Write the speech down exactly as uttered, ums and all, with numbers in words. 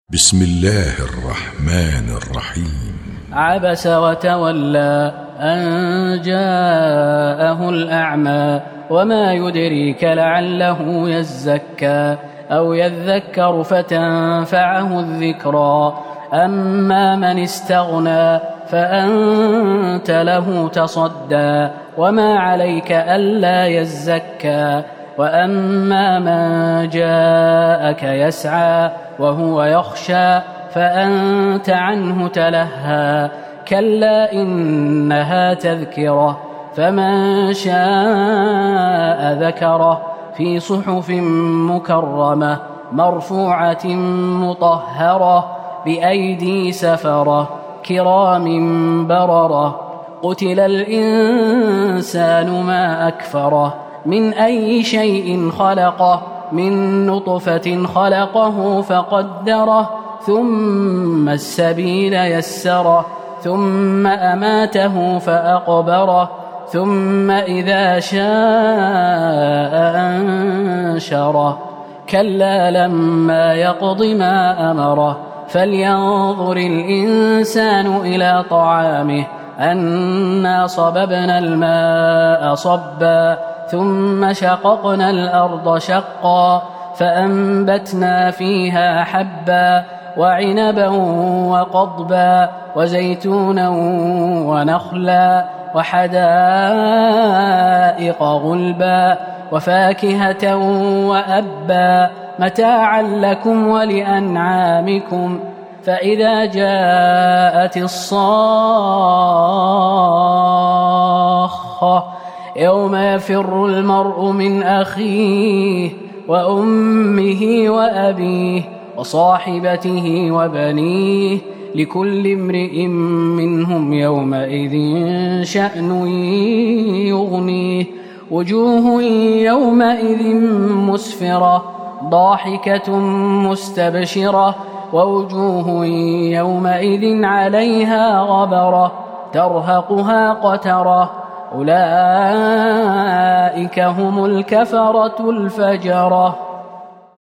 بسم الله الرحمن الرحيم. عبس وتولى أن جاءه الأعمى وما يدريك لعله يزكى أو يذكر فتنفعه الذكرى أما من استغنى فأنت له تصدى وما عليك ألا يزكى وأما من جاءك يسعى وهو يخشى فأنت عنه تلهى كلا إنها تذكرة فمن شاء ذكره في صحف مكرمة مرفوعة مطهرة بأيدي سفرة كرام بررة قتل الإنسان ما أكفره من أي شيء خلقه من نطفة خلقه فقدره ثم السبيل يسره ثم أماته فأقبره ثم إذا شاء أنشره كلا لما يقض ما أمره فلينظر الإنسان إلى طعامه أنا صببنا الماء صبا ثم شققنا الأرض شقا فأنبتنا فيها حبا وعنبا وقضبا وزيتونا ونخلا وحدائق غلبا وفاكهة وأبا متاعا لكم ولأنعامكم فإذا جاءت الصاخة يوم يفر المرء من أخيه وأمه وأبيه وصاحبته وبنيه لكل امرئ منهم يومئذ شأن يغنيه وجوه يومئذ مسفرة ضاحكة مستبشرة ووجوه يومئذ عليها غبرة ترهقها قترة أولئك هم الكفرة الفجرة.